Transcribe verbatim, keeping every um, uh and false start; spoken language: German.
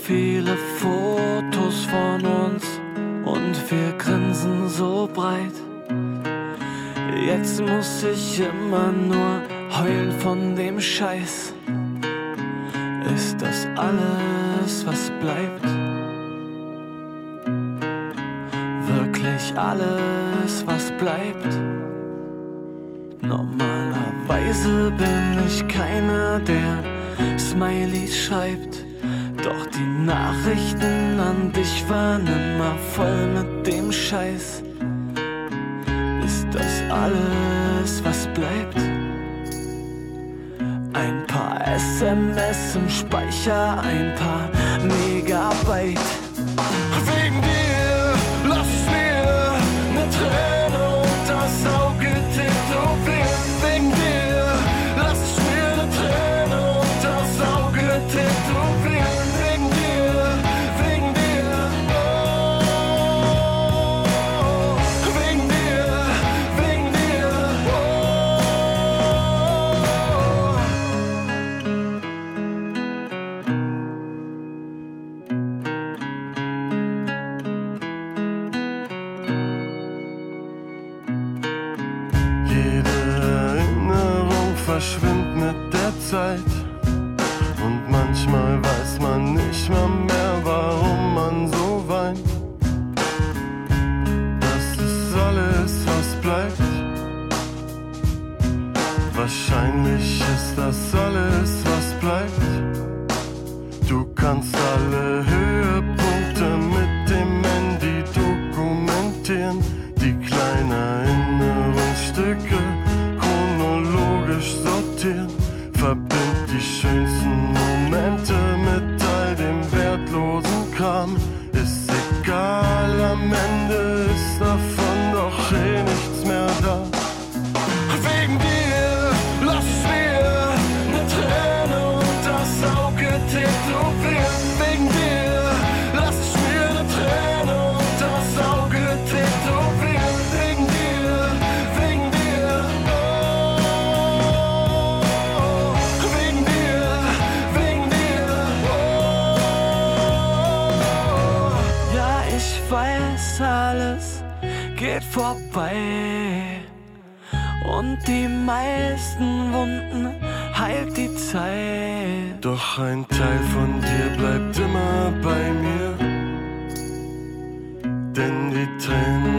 viele Fotos von uns und wir grinsen so breit. Jetzt muss ich immer nur heulen von dem Scheiß. Ist das alles, was bleibt? Wirklich alles, was bleibt? Normalerweise bin ich keiner, der Smileys schreibt. Doch die Nachrichten an dich waren immer voll mit dem Scheiß. Ist das alles, was bleibt? Ein paar S M S im Speicher, ein paar Megabyte. Wegen dir lass es mir ne Träne unters Auge tätowieren. Wegen dir lass es mir ne Träne unters Auge tätowieren. Wegen dir, wegen dir, oh. Wegen dir, wegen dir, oh. Jede Erinnerung verschwindet mit der Zeit. Und manchmal weiß man nicht mal mehr, warum man so weint. Das ist alles, was bleibt. Wahrscheinlich ist das alles, was bleibt. Du kannst alle Höhepunkte mit dem Handy dokumentieren. Die kleinen Erinnerungsstücke chronologisch sortieren. Verbind die schönsten Momente mit all dem wertlosen Kram. Ist egal, am Ende ist davon doch eh nichts mehr da. Wegen dir lass es mir ne Träne unters Auge tätowieren. Wegen dir lass es mir ne Träne unters Auge tätowieren. Wegen dir, wegen dir, oh. Wegen dir, wegen dir, oh. Ja, ich weiß, alles geht vorbei. Und die meisten Wunden heilt die Zeit. Doch ein Teil von dir bleibt immer bei mir. Denn die Tränen